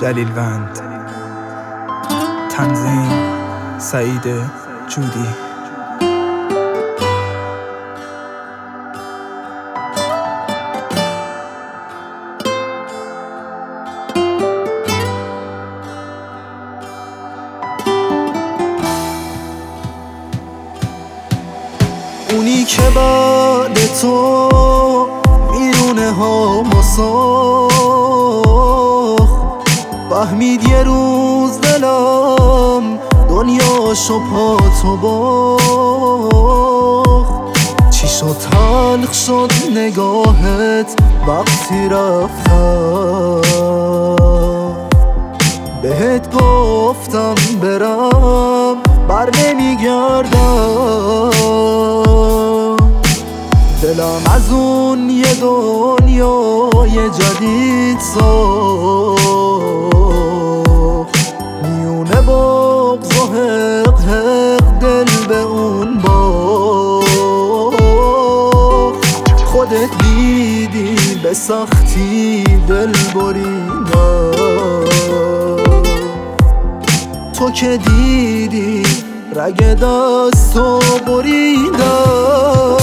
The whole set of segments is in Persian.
دلیلوند. تنظیم سعید جودی. اونی که بعد تو میونه ها مساخ، فهمید یه روز دلم دنیاشو پا تو باخت. چی شد تلخ شد نگاهت وقتی رفتم، بهت گفتم برم بر نمیگردم. دلم از اون یه دنیای جدید ساخت، میونه بغض و حق دل به اون باخت. خودت دیدی به سختی دل بریدم، تو که دیدی رگ دستو بریدم.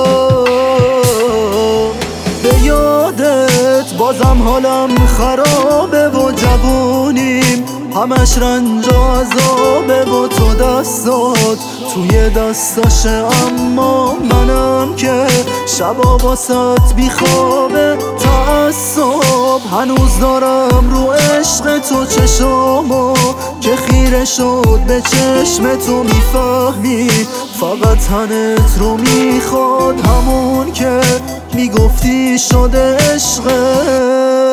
به یادت بازم حالم خرابه و جوونیم همش رنج و عذابه و تو دستات توی دستاشه، اما منم که شبا باست بیخوابه. تعصب هنوز دارم رو عشق تو چشامو که خیره شد به چشم تو، میفهمی فقط تنت رو میخواد، همون که میگفتی شده عشقه.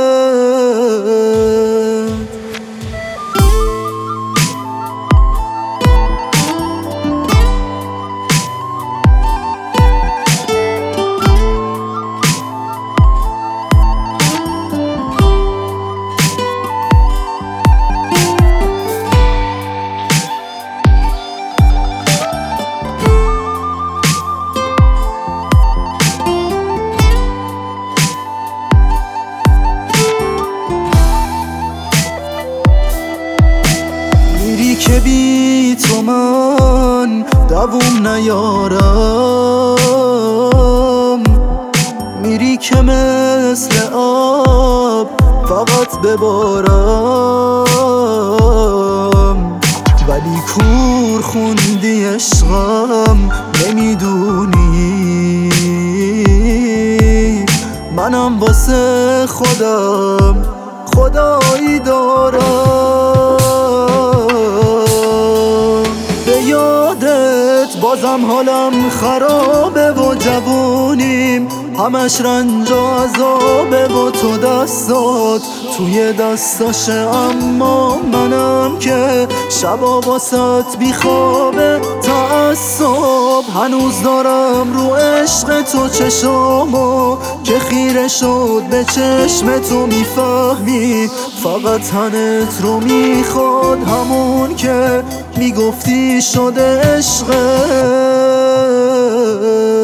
که بی تو من دووم نیارم، میری که مثل آب فقط ببارم، ولی کور خوندی عشقم نمیدونی منم واسه خودم خدایی دارم. بازم حالم خرابه و جوونیم همش رنج و عذابه و تو دستات توی دستاشه، اما منم که شبا باست بیخوابه. تعصب هنوز دارم رو عشق تو چشامو که خیره شد به چشم تو، میفهمی فقط تنت رو میخواد، همون که میگفتی شده عشقه.